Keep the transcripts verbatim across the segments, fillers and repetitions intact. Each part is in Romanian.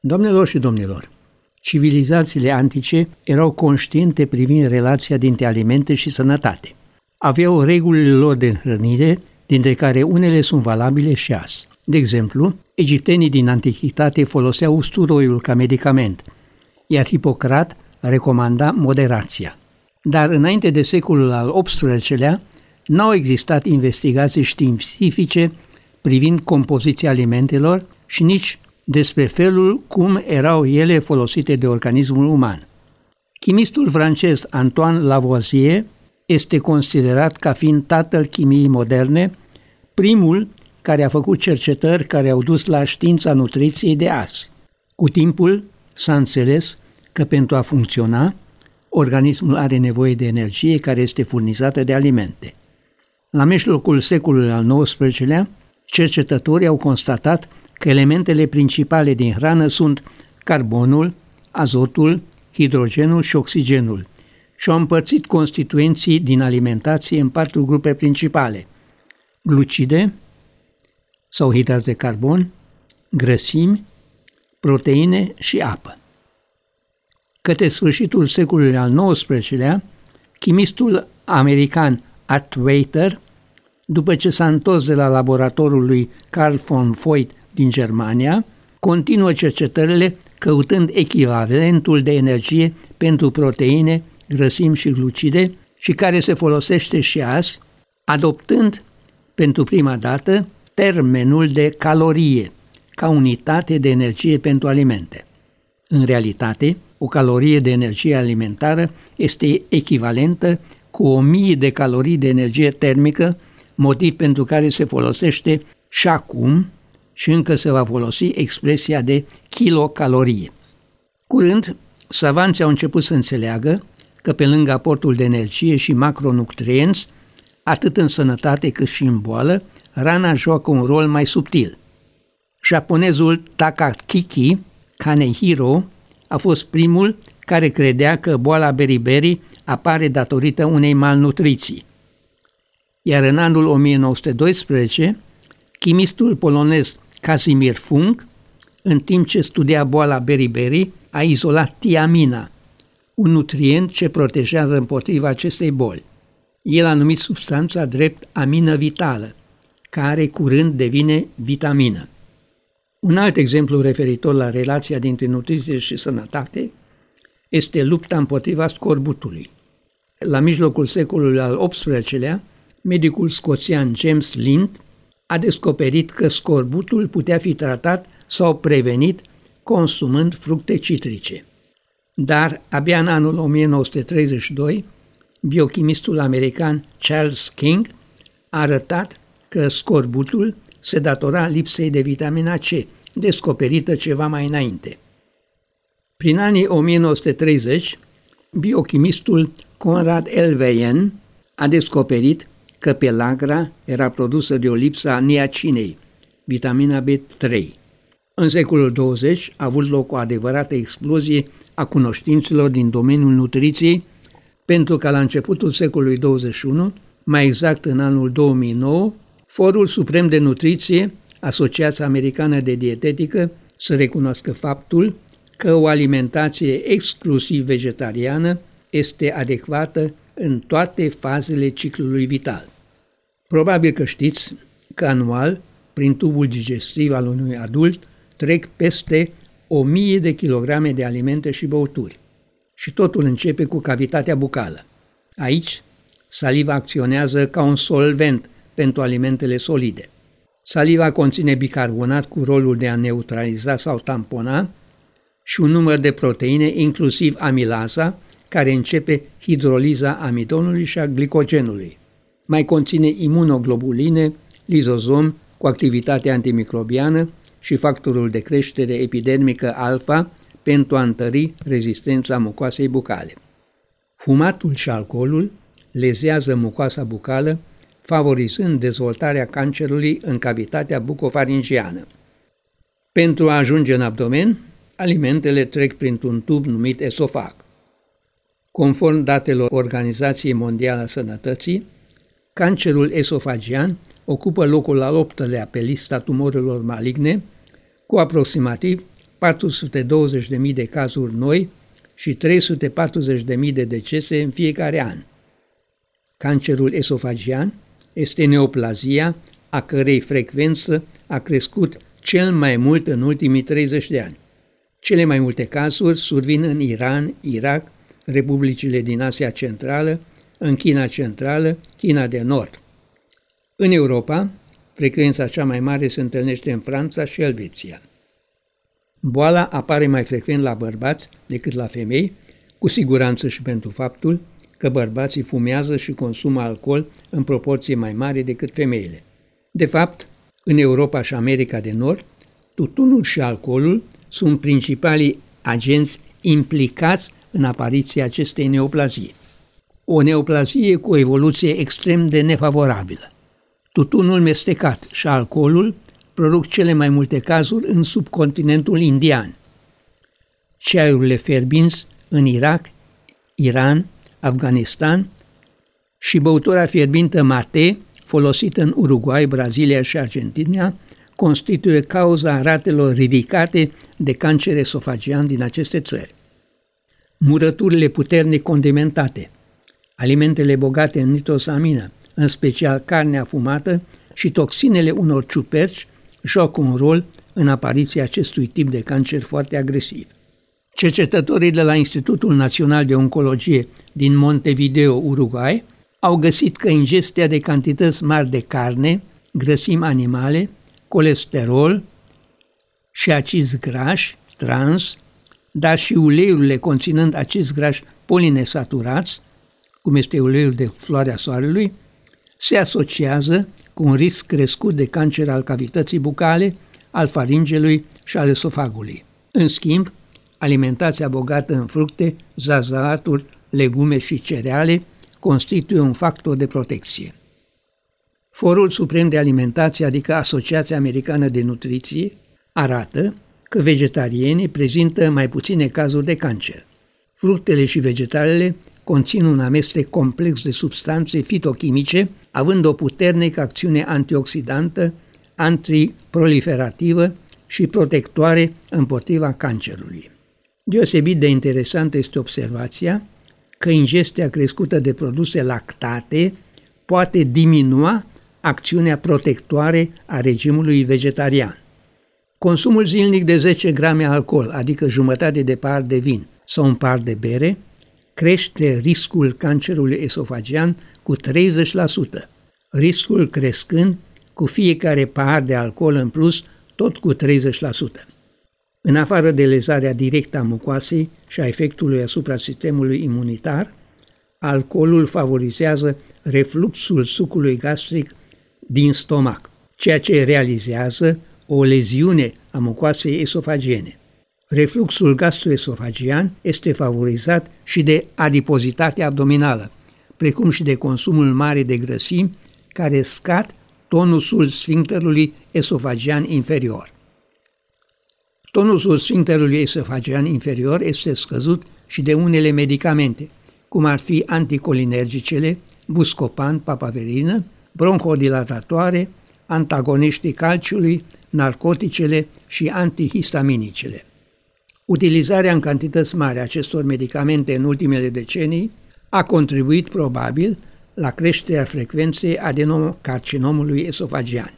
Doamnelor și domnilor, civilizațiile antice erau conștiente privind relația dintre alimente și sănătate. Aveau regulile lor de hrănire, dintre care unele sunt valabile și azi. De exemplu, egiptenii din antichitate foloseau usturoiul ca medicament, iar Hipocrat recomanda moderația. Dar înainte de secolul al optsprezecelea, n-au existat investigații științifice privind compoziția alimentelor și nici despre felul cum erau ele folosite de organismul uman. Chimistul francez Antoine Lavoisier este considerat ca fiind tatăl chimiei moderne, primul care a făcut cercetări care au dus la știința nutriției de azi. Cu timpul s-a înțeles că pentru a funcționa, organismul are nevoie de energie care este furnizată de alimente. La mijlocul secolului al nouăsprezecelea, cercetătorii au constatat că elementele principale din hrană sunt carbonul, azotul, hidrogenul și oxigenul și au împărțit constituenții din alimentație în patru grupe principale: glucide sau hidrați de carbon, grăsimi, proteine și apă. Către sfârșitul secolului al nouăsprezecelea, chimistul american Atwater, după ce s-a întors de la laboratorul lui Carl von Voigt din Germania, continuă cercetările căutând echivalentul de energie pentru proteine, grăsimi și glucide și care se folosește și azi, adoptând pentru prima dată termenul de calorie ca unitate de energie pentru alimente. În realitate, o calorie de energie alimentară este echivalentă cu o mie de calorii de energie termică, motiv pentru care se folosește și acum și încă se va folosi expresia de kilocalorie. Curând, savanții au început să înțeleagă că pe lângă aportul de energie și macronutrienți, atât în sănătate cât și în boală, hrana joacă un rol mai subtil. Japonezul Takakiki Kanehiro a fost primul care credea că boala beriberi apare datorită unei malnutriții. Iar în anul o mie nouă sute doisprezece, chimistul polonez Casimir Funk, în timp ce studia boala beriberi, a izolat tiamina, un nutrient ce protejează împotriva acestei boli. El a numit substanța drept amină vitală, care curând devine vitamină. Un alt exemplu referitor la relația dintre nutriție și sănătate este lupta împotriva scorbutului. La mijlocul secolului al optsprezecelea, medicul scoțian James Lind a descoperit că scorbutul putea fi tratat sau prevenit consumând fructe citrice. Dar abia în anul o mie nouă sute treizeci și doi, biochimistul american Charles King a arătat că scorbutul se datora lipsei de vitamina C, descoperită ceva mai înainte. Prin anii o mie nouă sute treizeci, biochimistul Conrad Löwyen a descoperit că pelagra era produsă de o lipsă a niacinei, vitamina B trei. În secolul douăzeci a avut loc o adevărată explozie a cunoștințelor din domeniul nutriției, pentru că la începutul secolului douăzeci și unu, mai exact în anul două mii nouă, Forul Suprem de Nutriție, Asociația Americană de Dietetică, să recunoască faptul că o alimentație exclusiv vegetariană este adecvată în toate fazele ciclului vital. Probabil că știți că anual, prin tubul digestiv al unui adult, trec peste o mie de kilograme de alimente și băuturi. Și totul începe cu cavitatea bucală. Aici, saliva acționează ca un solvent pentru alimentele solide. Saliva conține bicarbonat cu rolul de a neutraliza sau tampona și un număr de proteine, inclusiv amilaza, care începe hidroliza amidonului și a glicogenului. Mai conține imunoglobuline, lizozom cu activitate antimicrobiană și factorul de creștere epidermică alfa pentru a întări rezistența mucoasei bucale. Fumatul și alcoolul lezează mucoasa bucală, favorizând dezvoltarea cancerului în cavitatea bucofaringiană. Pentru a ajunge în abdomen, alimentele trec printr-un tub numit esofag. Conform datelor Organizației Mondiale a Sănătății, cancerul esofagian ocupă locul al optulea pe lista tumorilor maligne, cu aproximativ patru sute douăzeci de mii de cazuri noi și trei sute patruzeci de mii de decese în fiecare an. Cancerul esofagian este neoplazia a cărei frecvență a crescut cel mai mult în ultimii treizeci de ani. Cele mai multe cazuri survin în Iran, Irak, republicile din Asia Centrală, în China Centrală, China de Nord. În Europa, frecvența cea mai mare se întâlnește în Franța și Elveția. Boala apare mai frecvent la bărbați decât la femei, cu siguranță și pentru faptul că bărbații fumează și consumă alcool în proporție mai mare decât femeile. De fapt, în Europa și America de Nord, tutunul și alcoolul sunt principalii agenți implicați în apariția acestei neoplazii. O neoplazie cu o evoluție extrem de nefavorabilă. Tutunul mestecat și alcoolul produc cele mai multe cazuri în subcontinentul indian. Ceaiurile fierbinți în Irak, Iran, Afganistan și băutura fierbintă mate, folosită în Uruguay, Brazilia și Argentina, constituie cauza ratelor ridicate de cancer esofagian din aceste țări. Murăturile puternic condimentate, alimentele bogate în nitrosamină, în special carnea fumată și toxinele unor ciuperci, joacă un rol în apariția acestui tip de cancer foarte agresiv. Cercetătorii de la Institutul Național de Oncologie din Montevideo, Uruguay, au găsit că ingestia de cantități mari de carne, grăsimi animale, colesterol și acizi grași, trans, dar și uleiurile conținând acizi grași polinesaturați, cum este uleiul de floarea soarelui, se asociază cu un risc crescut de cancer al cavității bucale, al faringelui și al esofagului. În schimb, alimentația bogată în fructe, zazaaturi, legume și cereale constituie un factor de protecție. Forul Suprem de Alimentație, adică Asociația Americană de Nutriție, arată că vegetarienii prezintă mai puține cazuri de cancer. Fructele și vegetalele conțin un amestec complex de substanțe fitochimice, având o puternică acțiune antioxidantă, antiproliferativă și protectoare împotriva cancerului. Deosebit de interesantă este observația că ingestia crescută de produse lactate poate diminua acțiunea protectoare a regimului vegetarian. Consumul zilnic de zece grame alcool, adică jumătate de pahar de vin sau un pahar de bere, crește riscul cancerului esofagian cu treizeci la sută, riscul crescând cu fiecare pahar de alcool în plus tot cu treizeci la sută. În afară de lezarea directă a mucoasei și a efectului asupra sistemului imunitar, alcoolul favorizează refluxul sucului gastric din stomac, ceea ce realizează o leziune a mucoasei esofagiene. Refluxul gastroesofagian este favorizat și de adipozitatea abdominală, precum și de consumul mare de grăsimi, care scad tonusul sfincterului esofagian inferior. Tonusul sfincterului esofagian inferior este scăzut și de unele medicamente, cum ar fi anticolinergicele, buscopan, papaverină, bronhodilatatoare, antagoniștii calciului, narcoticele și antihistaminicele. Utilizarea în cantități mari a acestor medicamente în ultimele decenii a contribuit probabil la creșterea frecvenței adenocarcinomului esofagian.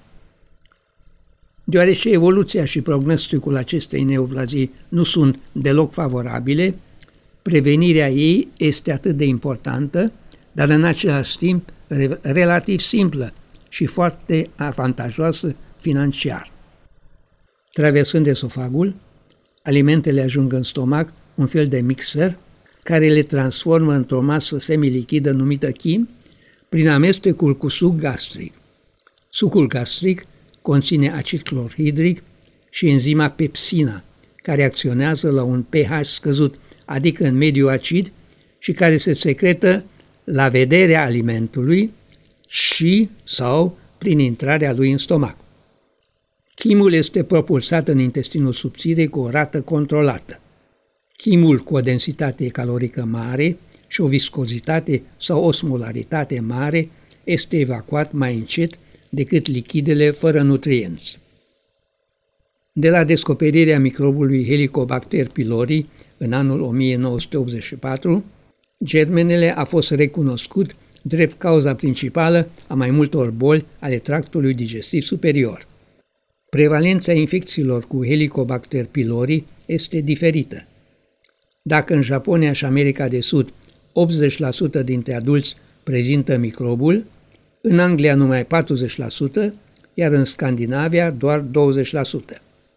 Deoarece evoluția și prognosticul acestei neoplazii nu sunt deloc favorabile, prevenirea ei este atât de importantă, dar în același timp relativ simplă și foarte avantajoasă financiar. Traversând esofagul, alimentele ajung în stomac, un fel de mixer, care le transformă într-o masă semilichidă numită chim, prin amestecul cu suc gastric. Sucul gastric conține acid clorhidric și enzima pepsina, care acționează la un pH scăzut, adică în mediu acid, și care se secretă la vederea alimentului și sau prin intrarea lui în stomac. Chimul este propulsat în intestinul subțire cu o rată controlată. Chimul cu o densitate calorică mare și o viscozitate sau osmolaritate mare este evacuat mai încet decât lichidele fără nutrienți. De la descoperirea microbului Helicobacter pylori în anul o mie nouă sute optzeci și patru, germenele a fost recunoscut drept cauza principală a mai multor boli ale tractului digestiv superior. Prevalența infecțiilor cu Helicobacter pylori este diferită. Dacă în Japonia și America de Sud optzeci la sută dintre adulți prezintă microbul, în Anglia numai patruzeci la sută, iar în Scandinavia doar douăzeci la sută.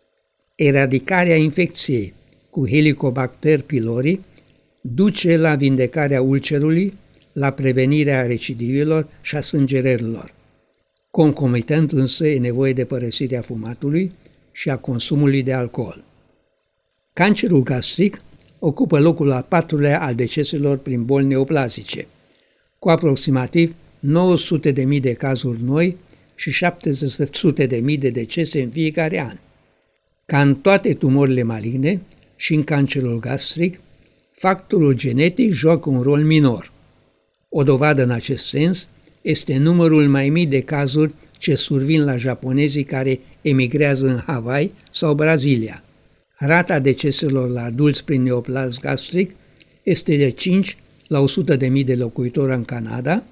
Eradicarea infecției cu Helicobacter pylori duce la vindecarea ulcerului, la prevenirea recidivelor și a sângerărilor. Concomitent însă e nevoie de părăsirea fumatului și a consumului de alcool. Cancerul gastric ocupă locul al patrulea al deceselor prin boli neoplazice, cu aproximativ nouă sute de mii de cazuri noi și șapte sute de mii de decese în fiecare an. Ca în toate tumorile maligne și în cancerul gastric, factorul genetic joacă un rol minor. O dovadă în acest sens este numărul mai mic de cazuri ce survin la japonezii care emigrează în Hawaii sau Brazilia. Rata deceselor la adulți prin neoplasm gastric este de cinci la o sută de mii de locuitori în Canada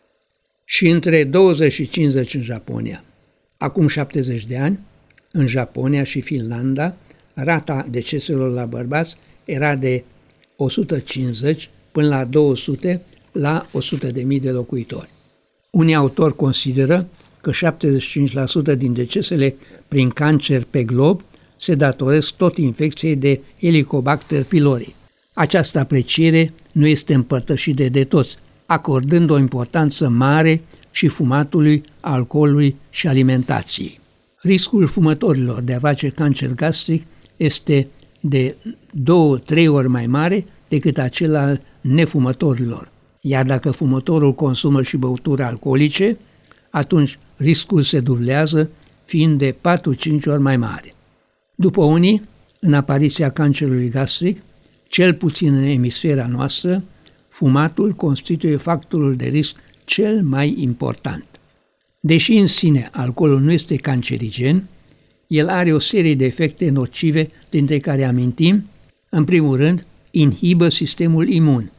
și între douăzeci și cincizeci în Japonia. Acum șaptezeci de ani, în Japonia și Finlanda, rata deceselor la bărbați era de o sută cincizeci până la două sute la o sută de mii de locuitori. Unii autori consideră că șaptezeci și cinci la sută din decesele prin cancer pe glob se datoresc tot infecției de Helicobacter pylori. Această apreciere nu este împărtășită de toți, acordând o importanță mare și fumatului, alcoolului și alimentației. Riscul fumătorilor de a face cancer gastric este de două-trei ori mai mare decât acela al nefumătorilor. Iar dacă fumătorul consumă și băuturi alcoolice, atunci riscul se dublează, fiind de patru-cinci ori mai mare. După unii, în apariția cancerului gastric, cel puțin în emisfera noastră, fumatul constituie factorul de risc cel mai important. Deși în sine alcoolul nu este cancerigen, el are o serie de efecte nocive, dintre care amintim, în primul rând, inhibă sistemul imun,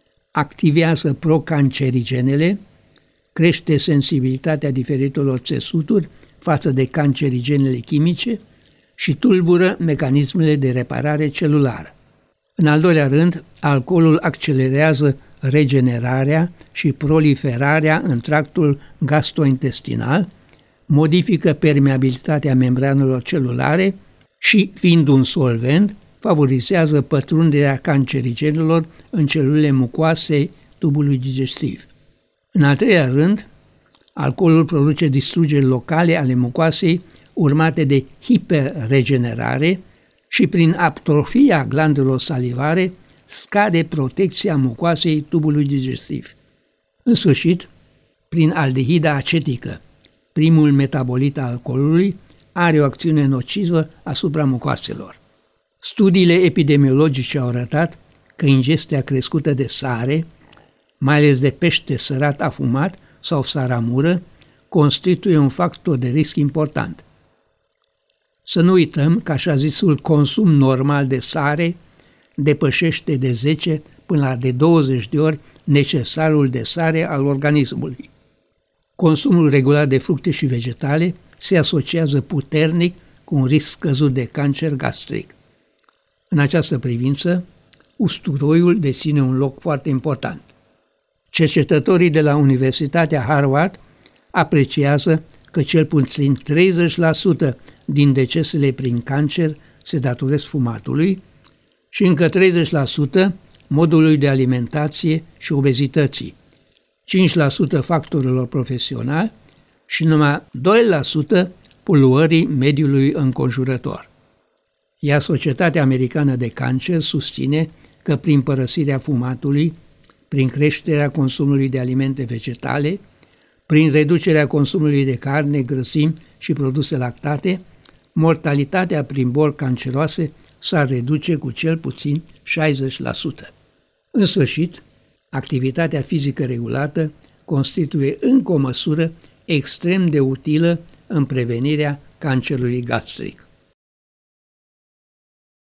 activează procancerigenele, crește sensibilitatea diferitelor țesuturi față de cancerigenele chimice și tulbură mecanismele de reparare celulară. În al doilea rând, alcoolul accelerează regenerarea și proliferarea în tractul gastrointestinal, modifică permeabilitatea membranelor celulare și, fiind un solvent, favorizează pătrunderea cancerigenelor în celulele mucoase tubului digestiv. În al treilea rând, alcoolul produce distrugeri locale ale mucoasei urmate de hiperregenerare și prin atrofia glandelor salivare scade protecția mucoasei tubului digestiv. În sfârșit, prin aldehida acetică, primul metabolit al alcoolului, are o acțiune nocivă asupra mucoaselor. Studiile epidemiologice au arătat că ingestia crescută de sare, mai ales de pește sărat afumat sau saramură, constituie un factor de risc important. Să nu uităm că așa zisul consum normal de sare depășește de zece până la de douăzeci de ori necesarul de sare al organismului. Consumul regulat de fructe și vegetale se asociază puternic cu un risc scăzut de cancer gastric. În această privință, usturoiul deține un loc foarte important. Cercetătorii de la Universitatea Harvard apreciază că cel puțin treizeci la sută din decesele prin cancer se datoresc fumatului și încă treizeci la sută modului de alimentație și obezității, cinci la sută factorilor profesionali și numai doi la sută poluării mediului înconjurător. Iar Societatea Americană de Cancer susține că prin părăsirea fumatului, prin creșterea consumului de alimente vegetale, prin reducerea consumului de carne, grăsimi și produse lactate, mortalitatea prin boli canceroase s-ar reduce cu cel puțin șaizeci la sută. În sfârșit, activitatea fizică regulată constituie încă o măsură extrem de utilă în prevenirea cancerului gastric.